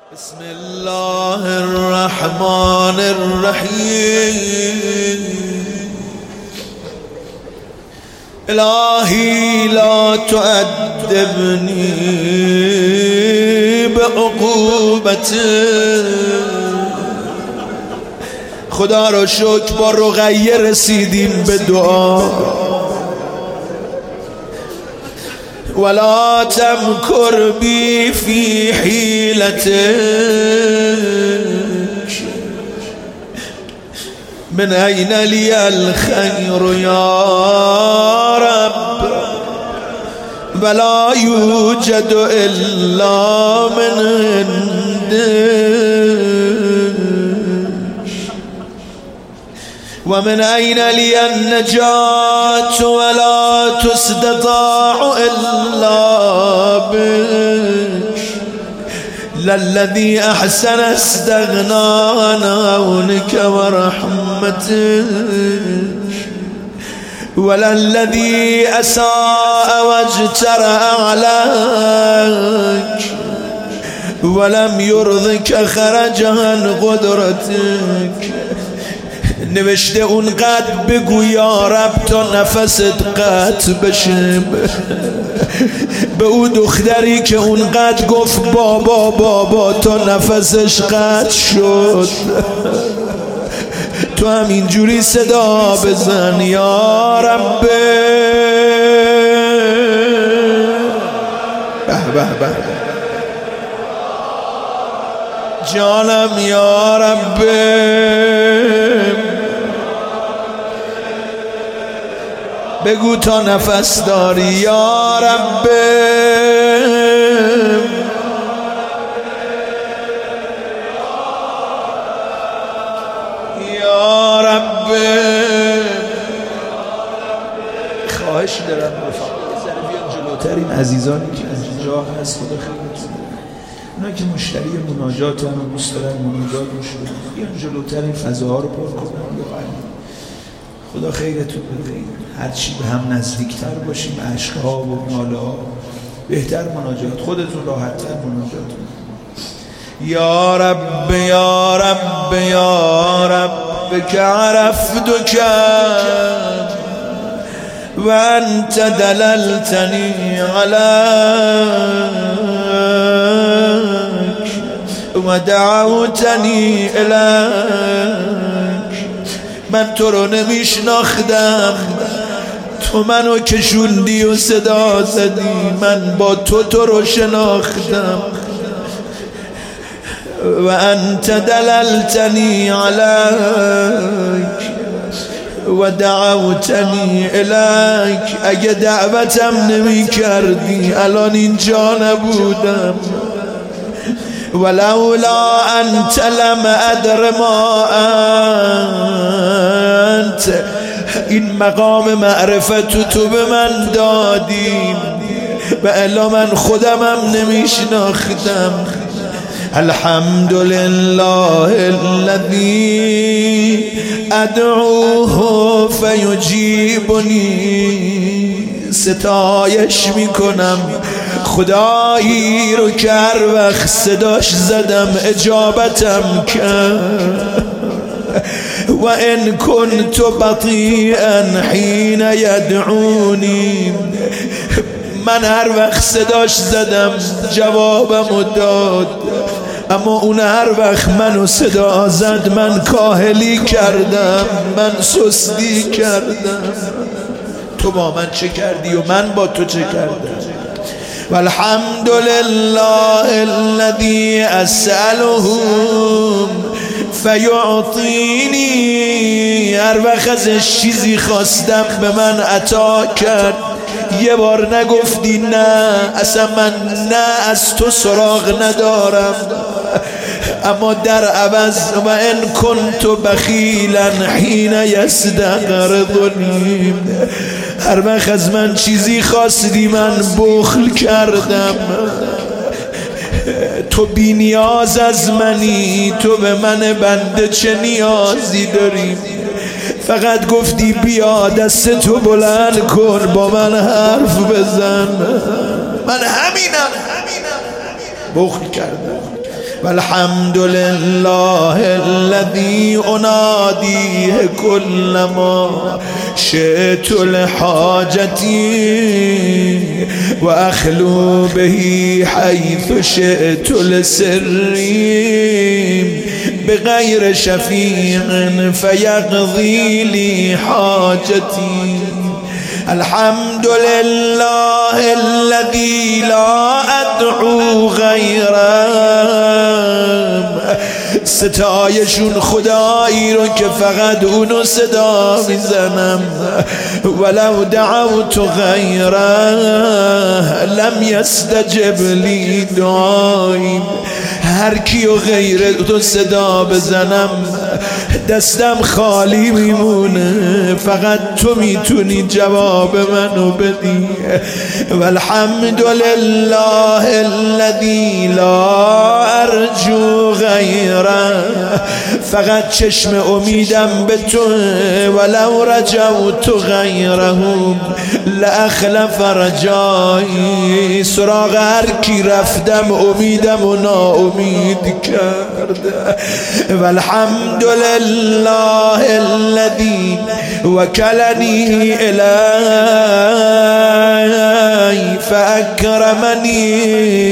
بسم الله الرحمن الرحيم. إلهي لا تؤدبني بعقوبتك. خدا رو شکر با رقیه رسیدیم به دعا. ولا تمكر بي في حيلتك. من أين لي الخير يا رب ولا يوجد إلا من عندك. ومن أين لي النجاة ولا تستطاع إلا بك. للذي أحسن استغنى عن عونك ورحمتك وللذي أساء واجترأ عليك ولم يرضك خرج عن قدرتك. نوشته اونقدر بگو یا رب تا نفست قطع بشه. به او دختری که اونقدر گفت بابا بابا تا نفسش قطع شد. تو همینجوری صدا بزن یا رب. به جانم یا رب. بگو تا نفس داری یا رب. یا رب. خواهش دارم رفاقا یه ذره بیان جلوتر. این عزیزانی که اینجا هست خدا خیرتون. اونا که مشتری مناجات هم دوست دارن مناجات میشون بیان جلوتر این فضاها رو پر کنن. خدا خیرتون بده. هرچی به هم نزدیکتر باشیم عشقها و ناله‌ها بهتر مناجات. خودتون راحت‌تر مناجات. یا رب یا رب یا رب که عرفتک و انت دللتنی علیک و دعوتنی الیک. من تو رو نمیشناختم، تو منو کشوندی و صدا زدی. من با تو رو شناختم. و انت دللتنی علیک و دعوتنی الیک. اگه دعوتم نمی کردی الان اینجا نبودم. ولولا انت لم ادر ما انت. این مقام معرفت تو به من دادی و الا من خودمم نمیشناختم. الحمد لله الذي ادعوه فیجیبنی. ستایش میکنم خدایی رو که هر وقت صداش زدم اجابتم کرد. و ان كنت بطیئا حین یدعونی. من هر وقت صداش زدم جوابمو داد، اما اون هر وقت منو صدا زد من کاهلی کردم، من سستی کردم. تو با من چه کردی و من با تو چه کردم؟ والحمد لله الذي اسأله فیعطینی. هر وقت ازش چیزی خواستم به من عطا کرد. یه بار نگفتی نه، اصلا من نه از تو سراغ ندارم، اما در عوض و ان کنت بخیلا حین یستقرضنی. هر وقت از من چیزی خواستی من بخل کردم. تو بی نیاز از منی، تو به من بنده چه نیازی داری؟ فقط گفتی بیا دست تو بلند کن با من حرف بزن. من همینم. بخل کردم. والحمد لله الذي أناديه كلما شئت لحاجتي وأخلو به حيث شئت لسري بغير شفيع فيقضي لي حاجتي. الحمد لله الذي لا أدعو غيره. ستایشون خدایی رو که فقط اونو صدا میزنم. ولو دعوت غیره لم یستجب لی دعایی. هر کیو غیر تو صدا بزنم دستم خالی میمونه، فقط تو میتونی جواب منو بدی. والحمد لله الذی لا ارجو غیره. فقط چشم امیدم به تو. ولو رجوت غیره لاخلف رجایی. سراغ هر کی رفتم امیدم و ناامید کرد. والحمد لله الذي وكلني إليه فأكرمني.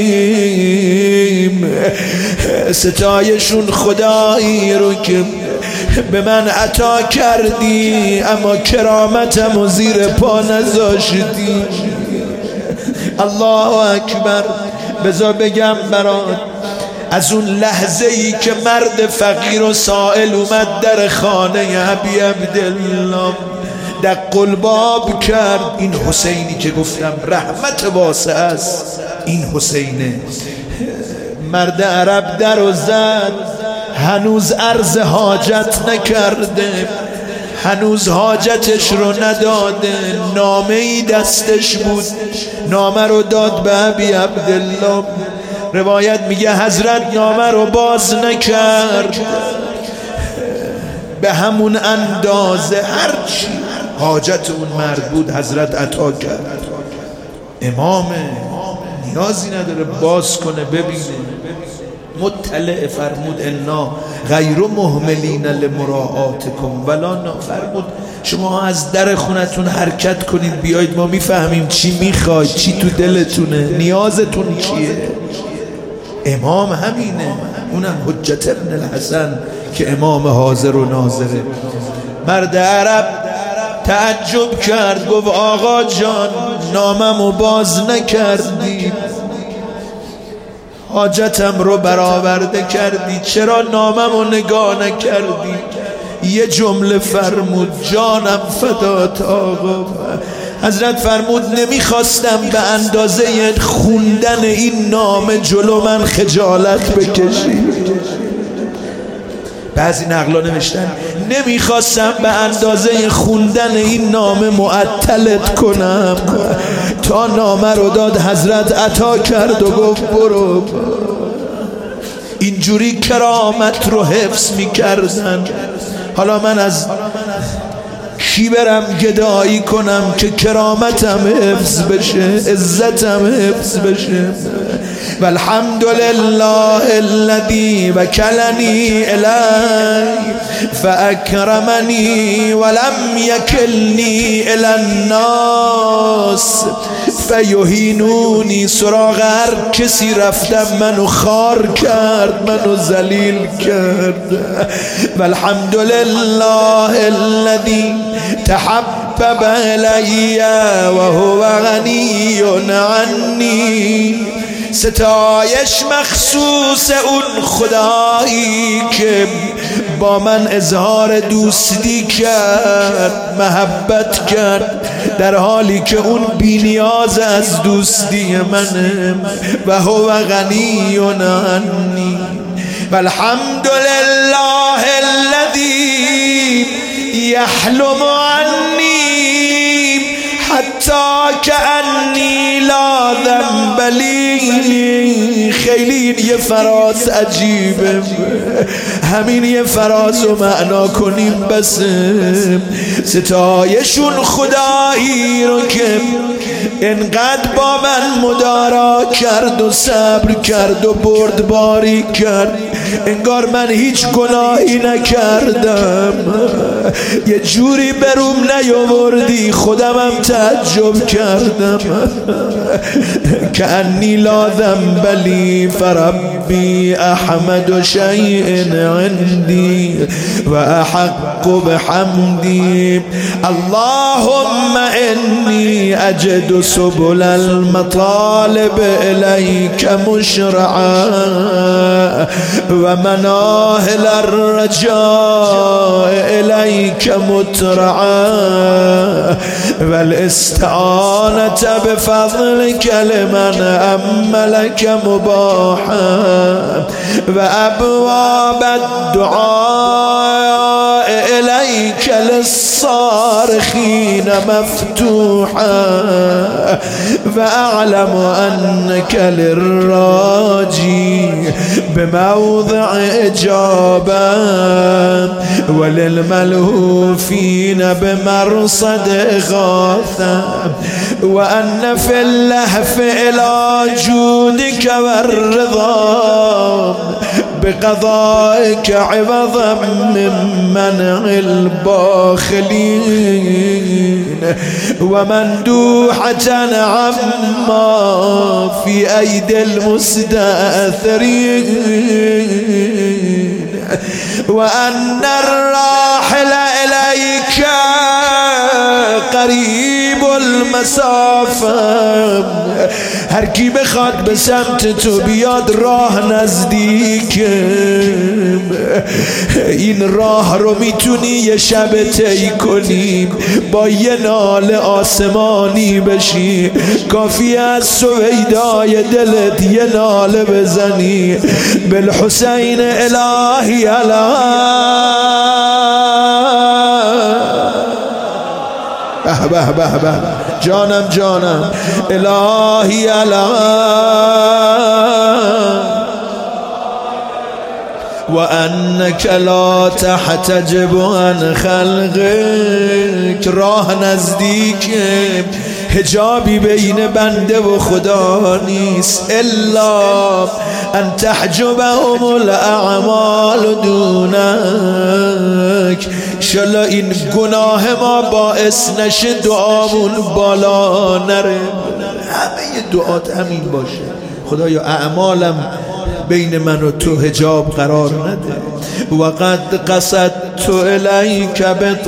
ستایشون خدایی رو که به من عطا کردی اما کرامتم و زیر پا نذاشتی. الله اکبر. بذار بگم برات، از اون لحظه ای که مرد فقیر و سائل اومد در خانه ابی عبدالله دق الباب کرد، این حسینی که گفتم رحمت واسع است، این حسینه. مرد عرب در و زد، هنوز عرض حاجت نکرده، هنوز حاجتش رو نداده. نامه ای دستش بود، نامه رو داد به ابی عبدالله. روایت میگه حضرت نامه رو باز نکرد، به همون اندازه هرچی حاجت اون مرد بود حضرت عطا کرد. امامه، نیازی نداره باز کنه ببینه. مطلع فرمود انا غیر مهملین لمراعاتکم ولا فرمود شما از در خونتون حرکت کنید بیایید، ما میفهمیم چی میخواید، چی تو دلتونه، نیازتون چیه. امام همینه، اونم حجت ابن الحسن که امام حاضر و ناظره. مرد عرب تعجب کرد، گفت آقا جان ناممو باز نکردی، حاجتم رو برآورده کردی، چرا ناممو نگاه نکردی؟ یه جمله فرمود جانم فدات آقا. حضرت فرمود نمیخواستم به اندازه خوندن این نامه جلو من خجالت بکشی. بعضی نقلا نوشتن نمیخواستم به اندازه خوندن این نامه معطلت کنم، تا نامه رو داد حضرت عطا کرد و گفت برو. اینجوری کرامت رو حفظ میکردن. حالا من از کی برم گدایی کنم که کرامتم حفظ بشه، عزتم حفظ بشه؟ والحمد لله الذي وكلني إليه فأكرمني ولم يكلني إلى الناس فيهينوني. سراغ هر کسی رفتم منو خار کرد، منو ذلیل کرد. والحمد لله الذي تحبب إلي وهو غني عني. ستایش مخصوص اون خدایی که با من اظهار دوستی کرد، محبت کرد، در حالی که اون بی نیاز از دوستی منه. و هو غنی عنی. والحمد لله الذی یحلم عنی حتی کأنی لا ذنب بلی. خیلی این یه فراز عجیبه، همین یه فراز رو معنا کنیم بس. ستایشون خدایی رو که انقدر با من مدارا کرد و صبر کرد و بردباری کرد، انگار من هیچ گناهی نکردم. یه جوری بروم نیاوردی خودمم تعجب کردم. کأنی لا ذنب لی فربی احمد شیء عندی و احق بحمدی. اللهم انی اجد سبل المطالب الیک مشرعا و مناهل الرجاء الیک مترعا و الاستعانة بفضلک لمن املک مباحا و ابواب الدعاء الیک للصارخین مفتوحا و اعلم انک للراجی بموضع اجابه و للملهوفین بمرصد اغاثه و ان فی اللهف الى جودک و الرضا بقضائك عوضا من منع الباخلين ومندوحة عما في أيدي المستأثرين وأن الراحل إليك قریب المسافه. هر کی بخواد به سمت تو بیاد راه نزدیکه. این راه رو میتونی یه شب طی کنی، با یه ناله آسمانی بشی. کافی از سویدای دلت یه ناله بزنی بالحسین الهی علی به به به جانم جانم الهی علی و انک لا تحتجب عن خلقک. راه نزدیکه، حجابی بین بنده و خدا نیست. الا ان تحجبهم الاعمال دونک. انشالله این گناه ما باعث نشه دعامون بالا نره. همه دعات همین باشه، خدایا اعمالم بین من و تو حجاب قرار نده. و قد قصدت الیک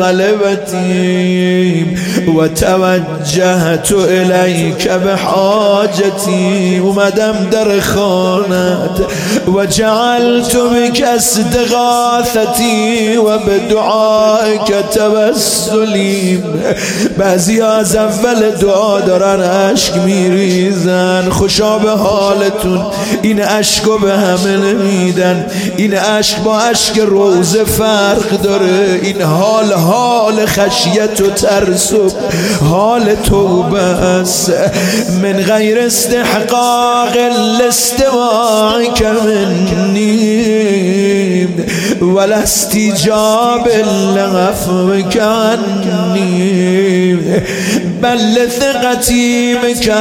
بطلبتی و توجهت الیک بحاجتی. اومدم در خانت و جعلت بک استغاثتی و بدعائک توسلی. بعضی از اول دعا دارن اشک میریزن. خوشا به حالتون، این اشکو به همه نمیدن. این اشک با اشک روزه فرق داره. این حال خشیت و ترس و حال توبه است. من غیر استحقاق الاستماع منی ولا استجاب لعفوک عنی بل ثقتی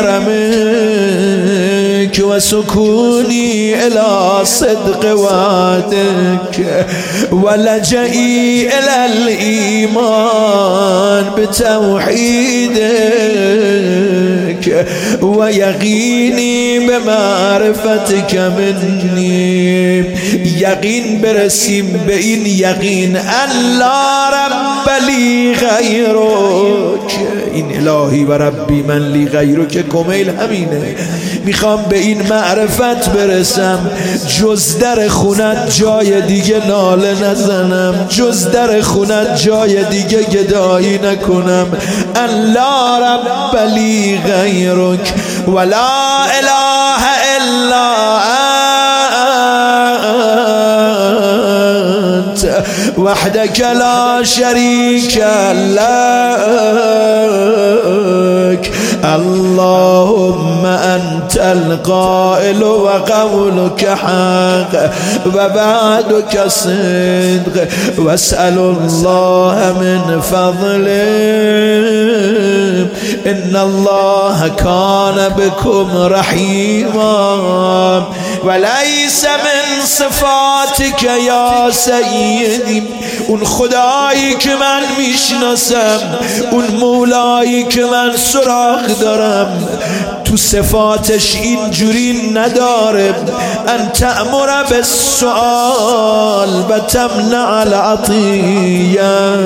بکرمک و سکونی الی صدق وعدک و لجئی الی الایمان بتوحیدک و یقینی بمعرفتک منی. یقین برسیم به این یقین ان لا رب لی غیرک. این الهی و ربی من لی غیرک کمیل همینه. میخوام به این معرفت برسم، جز در خونت جای دیگه ناله نزنم، جز در خونت جای دیگه گدایی نکنم. ان لا رب لی غیرک و لا اله الا انت وحدك لا شريك لك اللهم انت القائل وقولك حق ووعدك صدق واسأل الله من فضله إن الله كان بكم رحيما وليس من صفاتك يا سيدي اون خدایی که من میشناسم، اون مولایی که من سراغ دارم، تو صفاتش اینجوری نداره ان تأمر بالسؤال و تمنع العطیه.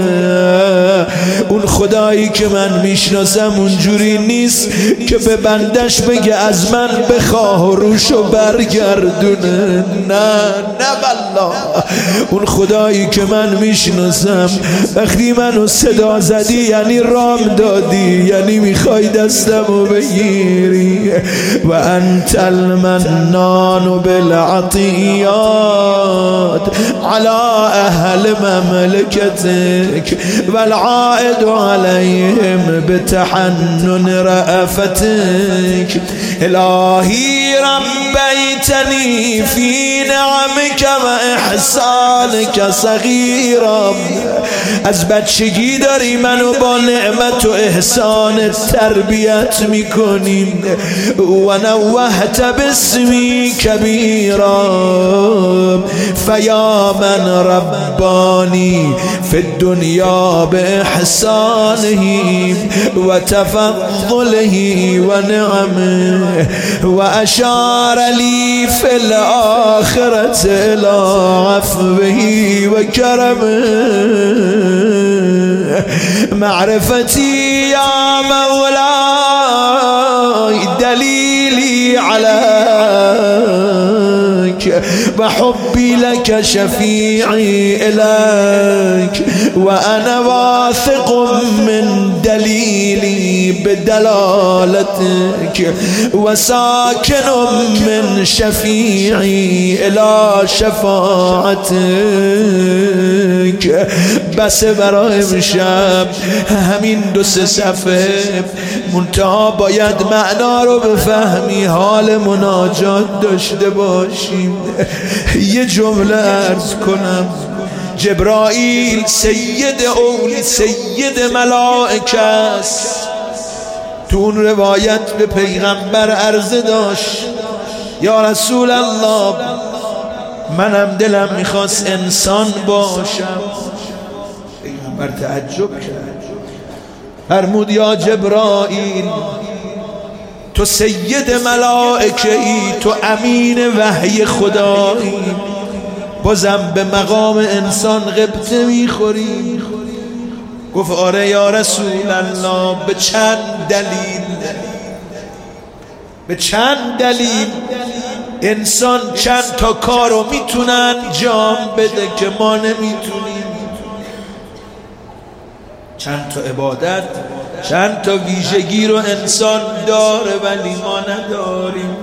اون خدایی که من میشناسم اونجوری نیست که به بندش بگه از من بخواه و روشو برگردونه. نه والله. اون خدایی که من میشناسم وقتی منو صدا زدی یعنی رام دادی، یعنی میخوای دستمو بگیری. و انت المنان بالعطیات على اهل مملكتك والعائد عليهم بتحنن رأفتك. الهی ربیتنی فی نعمك و احسانك صغیرا. از بچگی داری منو با نعمت و احسان تربیت میکنیم. و نوهت باسمی کبیرا فیا من ربانی فی الدنیا باحسانه و تفضله و نعمه و اشار لی فی الاخرة الى عفوه و کرمه. معرفتی یا مولاي دليلي عليك وحبي لك شفيعي إليك وأنا واثق من دليلي بدلالتك وساكن من شفيعي إلى شفاعتك. بس برای امشب همین 2-3 صفحه منتها باید معنا رو بفهمی، حال مناجات داشته باشیم. یه جمله عرض کنم. جبرائیل سید اولی سید ملائکه است. تو اون روایت به پیغمبر عرضه داشت یا رسول الله منم دلم میخواست انسان باشم. پیغمبر تعجب کرد، فرمود یا جبرائیل تو سید ملائکه ای، تو امین وحی خدایی، بازم به مقام انسان غبطه میخوری؟ گفت آره یا رسول الله. به چند دلیل انسان چند تا کارو میتونه انجام بده که ما نمیتونیم. چند تا عبادت، چند تا ویژگی رو انسان داره ولی ما نداریم.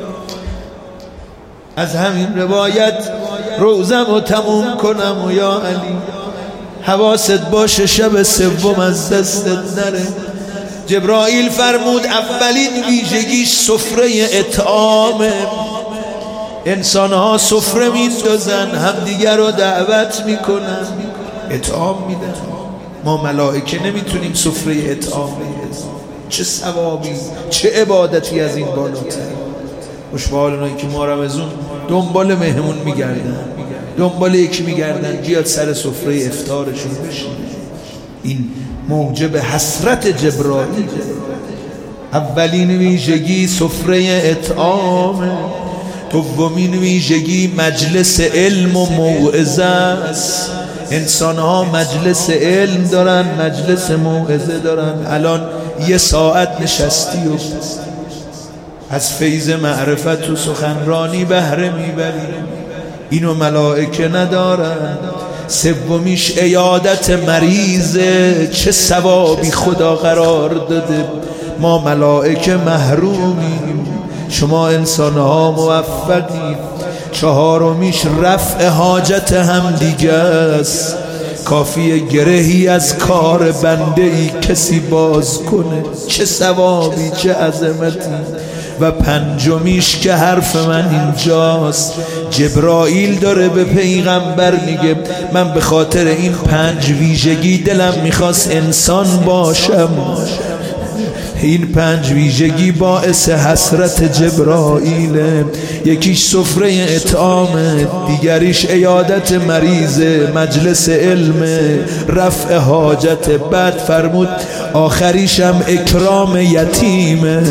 از همین روایت روزم رو تموم کنم و یا علی حواست باشه شب سوم از دستت نره. جبرائیل فرمود اولین ویژگیش سفره اطعامه. انسان ها سفره میندازن، همدیگر رو دعوت میکنن، اطعام میدن. ما ملائکه نمیتونیم سفره اطعام بگیریم. چه ثوابی، چه عبادتی از این بالاتر. خوشحال اونایی که ما رمضان دنبال مهمون میگردن، دنبال یکی میگردن بیاد سر سفره افطارشون بشینه. این موجب حسرت جبرائیل. اولین ویژگی سفره اطعامه. دومین ویژگی مجلس علم و موعظه است. انسان ها مجلس علم دارن، مجلس موعظه دارن. الان 1 ساعت نشستی و از فیض معرفت و سخنرانی بهره میبریم. اینو ملائکه ندارن. سومیش عیادت مریضه. چه ثوابی خدا قرار داده، ما ملائکه محرومیم، شما انسان ها موفقیم. چهارمیش رفع حاجت هم دیگه است. کافی گرهی از کار بنده ای کسی باز کنه، چه ثوابی چه عظمتی. و پنجمیش که حرف من اینجاست، جبرائیل داره به پیغمبر میگه من به خاطر این 5 ویژگی دلم میخواست انسان باشم. این 5 ویژگی باعث حسرت جبرائیل. یکیش سفره اطعامه، دیگریش عیادت مریضه، مجلس علم، رفع حاجت. بعد فرمود آخریشم اکرام یتیمه،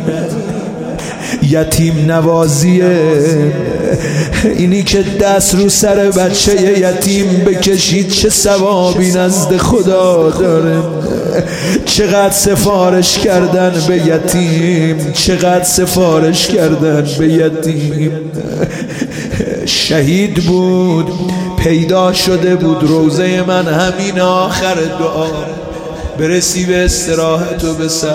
یتیم نوازیه. اینی که دست رو سر بچه یتیم بکشید چه ثوابی نزد خدا داره. چقدر سفارش کردن به یتیم، چقدر سفارش کردن به یتیم. شهید بود، پیدا شده بود. روزه من همین آخر دعا، برسی به استراحت و به سر.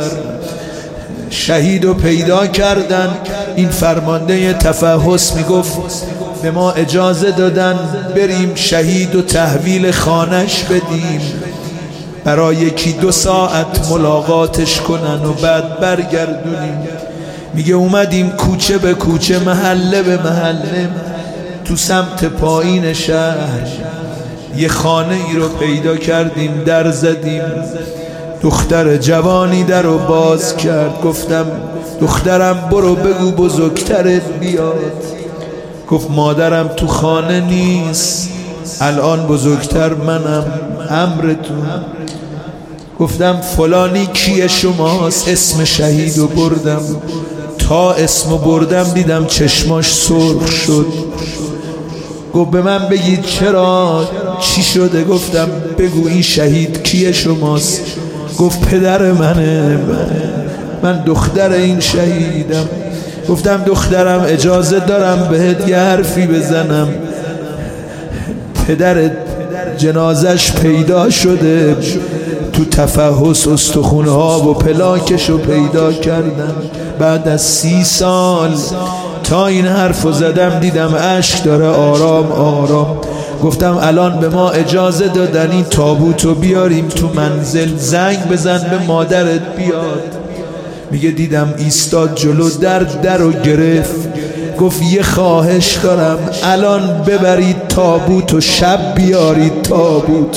شهید رو پیدا کردن. این فرمانده تفحص میگفت به ما اجازه دادن بریم شهید و تحویل خانش بدیم، برای 1-2 ساعت ملاقاتش کنن و بعد برگردونیم. میگه اومدیم کوچه به کوچه، محله به محله، تو سمت پایین شهر یه خانه ای رو پیدا کردیم، در زدیم. دختر جوانی در رو باز کرد. گفتم دخترم برو بگو بزرگترت بیاد. گفت مادرم تو خانه نیست، الان بزرگتر منم، امرتون. گفتم فلانی کیه شماست؟ اسم شهید رو بردم. تا اسمو بردم دیدم چشماش سرخ شد. گفت به من بگید چرا، چی شده؟ گفتم بگو این شهید کیه شماست؟ گفت پدر منه، من دختر این شهیدم. گفتم دخترم اجازه دارم بهت یه حرفی بزنم؟ پدر جنازش پیدا شده، تو تفحص استخونها و پلاکش رو پیدا کردن. بعد از 30 سال تا این حرف رو زدم دیدم اشک داره آرام آرام. گفتم الان به ما اجازه دادن این تابوت رو بیاریم تو منزل، زنگ بزن به مادرت بیاد. میگه دیدم ایستاد جلو در رو گرفت. گفت یه خواهش دارم، الان ببرید تابوت و شب بیارید تابوت.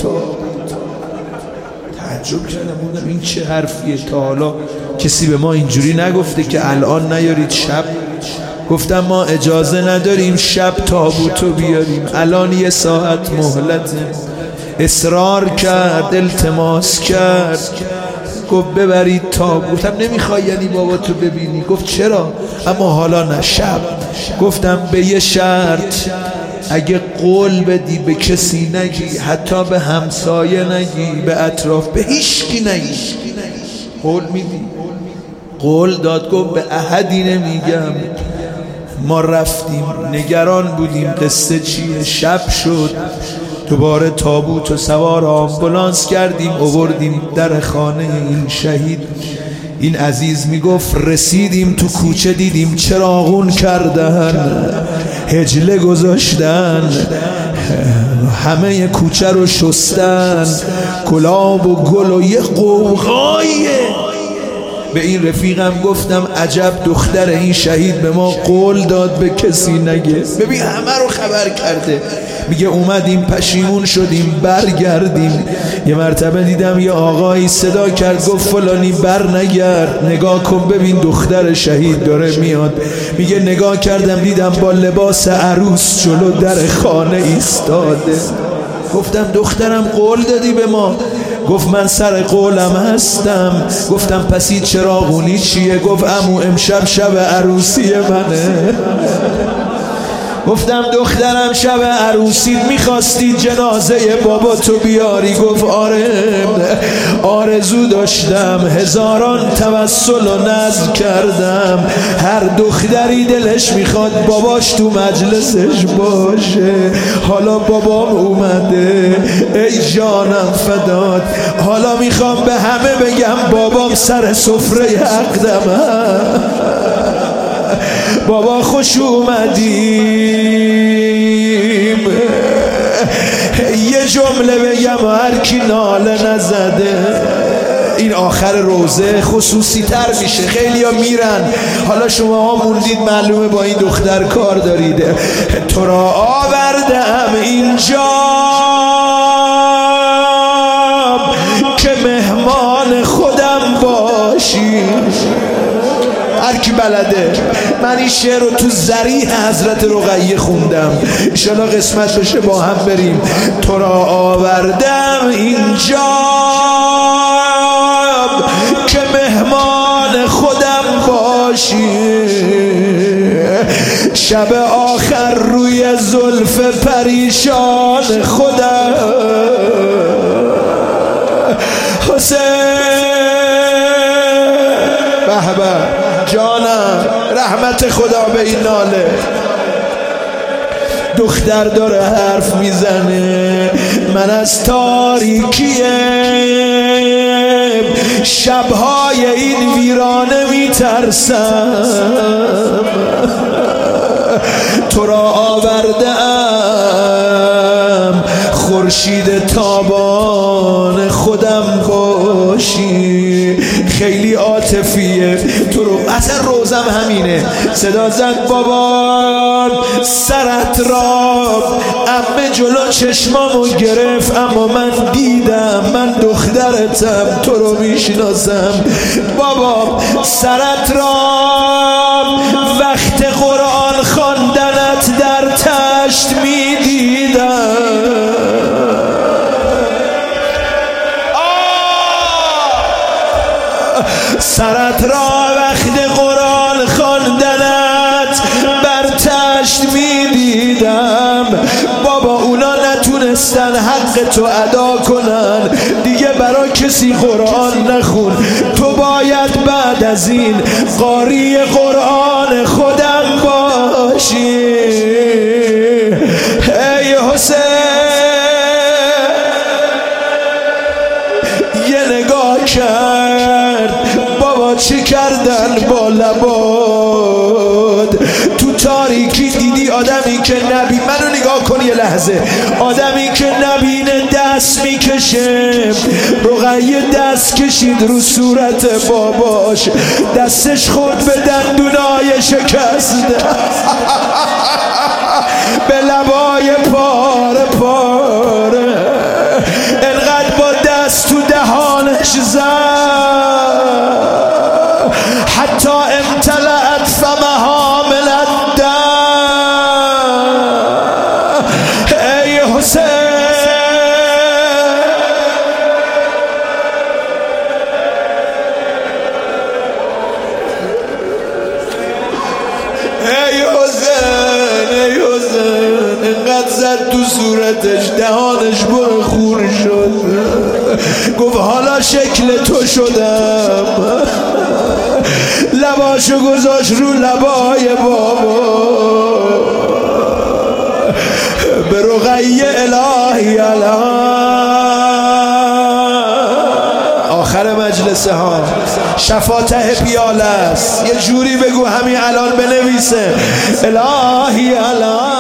تعجب کردم، بودم این چه حرفیه، تا حالا کسی به ما اینجوری نگفته که الان نیارید شب. گفتم ما اجازه نداریم شب تابوتو بیاریم، الان 1 ساعت مهلته. اصرار کرد، التماس کرد. گفت ببرید تابوتم. نمیخوای یعنی بابا تو ببینی؟ گفت چرا؟ اما حالا نه، شب. گفتم به یه شرط، اگه قول بدی به کسی نگی، حتی به همسایه نگی، به اطراف، به هیچکی نگی. قول میدی؟ قول داد. گفت به احدی نمیگم. ما رفتیم، نگران بودیم قصه چیه. شب شد، دوباره تابوت و سوار آمبولانس کردیم، آوردیم در خانه این شهید. این عزیز میگفت رسیدیم تو کوچه دیدیم چراغون کردن، هجله گذاشتن، همه کوچه رو شستن، گلاب و گل و یه قوقایه. به این رفیقم گفتم عجب دختر این شهید به ما قول داد به کسی نگه، ببین همه رو خبر کرده. میگه اومدیم پشیمون شدیم برگردیم. یه مرتبه دیدم یه آقایی صدا کرد گفت فلانی بر نگرد، نگاه کن ببین دختر شهید داره میاد. میگه نگاه کردم دیدم با لباس عروس جلو در خانه ایستاده. گفتم دخترم قول دادی به ما؟ گفت من سر قولم هستم. گفتم پس این چراغونی چیه؟ گفت عمو امشب شب عروسی منه. گفتم دخترم شب عروسی میخواستی جنازه بابا تو بیاری؟ گفت آره آرزو داشتم، هزاران توسل و نذر کردم، هر دختری دلش میخواد باباش تو مجلسش باشه. حالا بابام اومده، ای جانم فدات، حالا میخوام به همه بگم بابام سر سفره عقدم. بابا خوش اومدیم، یه به جمله بگم هر کی ناله نزده. این آخر روزه خصوصی تر میشه، خیلی ها میرن، حالا شما ها موندید معلومه با این دختر کار دارید. تو را آوردم اینجا که مهمان خودم باشی. هر کی بلده، من این شعر رو تو ذریح حضرت رقیه خوندم، انشالله قسمت بشه با هم بریم. تو را آوردم اینجا که مهمان خودم باشی، شب آخر روی زلف پریشان خودم حسین بهبه جانم، رحمت خدا به این ناله. دختر داره حرف میزنه، من از تاریکی شبهای این ویرانه میترسم. تو را آوردم خورشید تابان خودم باشی. خیلی عاطفیه. تو رو اصلا روزم همینه. صدا زد بابا سرت را، عمه جلو چشمامو گرفت، اما من دیدم من دخترتم، تو رو میشناسم. بابا سرت را وقت قرآن خواندنت در تشت میدیدم. سرت را وقت قرآن خواندنت بر تشت میدیدم. بابا اونا نتونستن حق تو ادا کنن، دیگه برای کسی قرآن نخون. تو باید بعد از این قاری قرآن خودم باشی. ای حسین یه نگاه کرد، بابا چی کردن با لباد؟ تو تاریکی دیدی آدمی که نبی، منو نگاه کن یه لحظه، آدمی که نبینه دست میکشه. رقیه دست کشید رو صورت باباش، دستش خورد به دندونای شکسته، به لبای پاره پاره، انقدر با دست تو دهانش زد حتی امتلأت فمها من الدم. ای حسین ای حسین ای حسین، انقدر زد تو صورتش دهانش بر خور شد. گفت حالا شکل تو شدم. لباشو گذاشت رو لبای بابا، به رقیه الهی آخر مجلسه ها شفاته پیاله است. یه جوری بگو همین الان بنویسه الهی